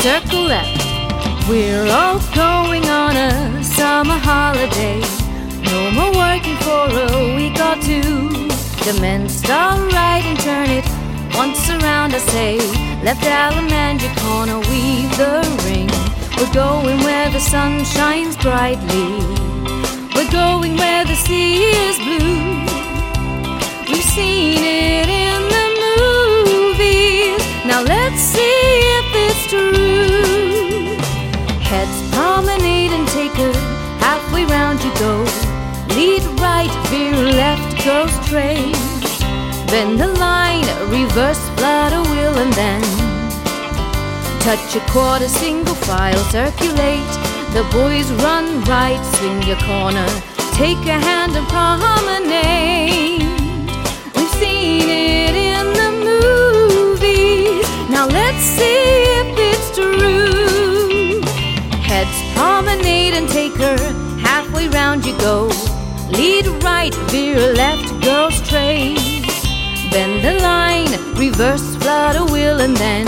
circle left. We're all going on a summer holiday. No more working for a week or two. The men start right and turn it once around, I say. Left Allemande corner, weave the ring. We're going where the sun shines brightly. We're going where the sea is blue. We've seen it in the movies. Now let's see if it's true. Heads promenade and take her halfway round you go. Lead right, veer left, go straight. Bend the line, reverse, flutter wheel, and then touch a quarter, single file, circulate. The boys run right, swing your corner. Take a hand and promenade. We've seen it in the movies. Now let's see if it's true. Heads promenade and take her halfway round you go. Lead right, veer left, go straight. Bend the line, reverse, flutter wheel, and then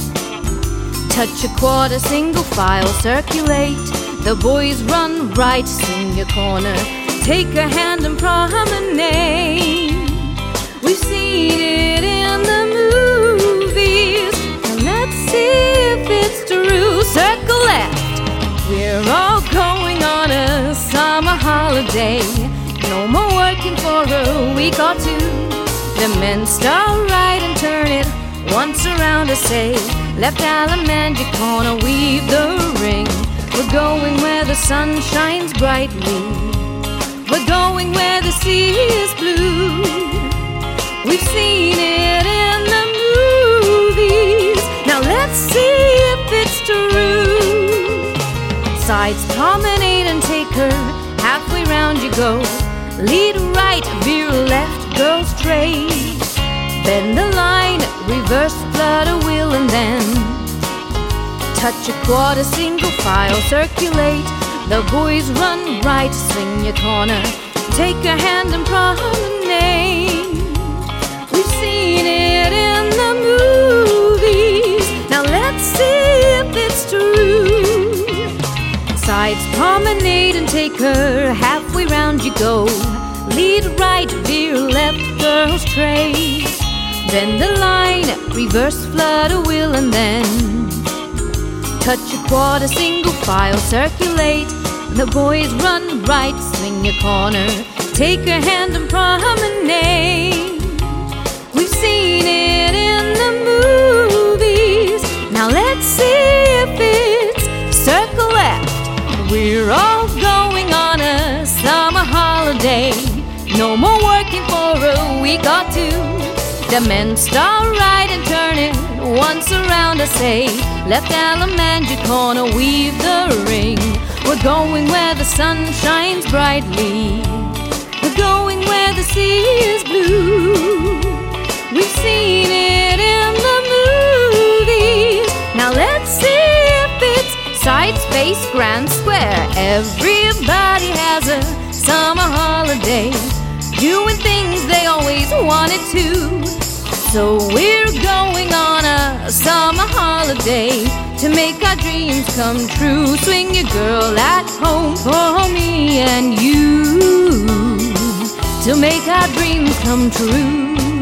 touch a quarter, single file, circulate. The boys run right, swing your corner. Take a hand and promenade. We've seen it in the movies. Now let's see if it's true. Circle left. We're all going on a summer holiday. No more working for a week or two. The men start right and turn it once around, I say. Left Allemande corner, weave the ring. We're going where the sun shines brightly. We're going where the sea is blue. We've seen it in the movies. Now let's see if it's true. Sides promenade and take her halfway round you go. Lead right, veer left, go straight. Bend the line, reverse, flutter wheel, and then touch a quarter, single file, circulate. The boys run right, swing your corner. Take a hand and promenade. We've seen it in the movies. Now let's see if it's true. Sides promenade and take her halfway round you go. Lead right, veer left, go straight. Bend the line, reverse, flutter wheel, and then touch a quarter, single file, circulate. The boys run right, swing your corner. Take a hand and promenade. We've seen it in the movies. Now let's see if it's circle left. We're all going on a summer holiday. No more working for a week or two. The men start right and turn it once around, I say. Left Allemande corner, weave the ring. We're going where the sun shines brightly. We're going where the sea is blue. We've seen it in the movies. Now let's see if it's side space, grand square. Everybody has a summer holiday, doing things they always wanted to. So we're going on a summer holiday to make our dreams come true. Swing your girl at home for me and you, to make our dreams come true.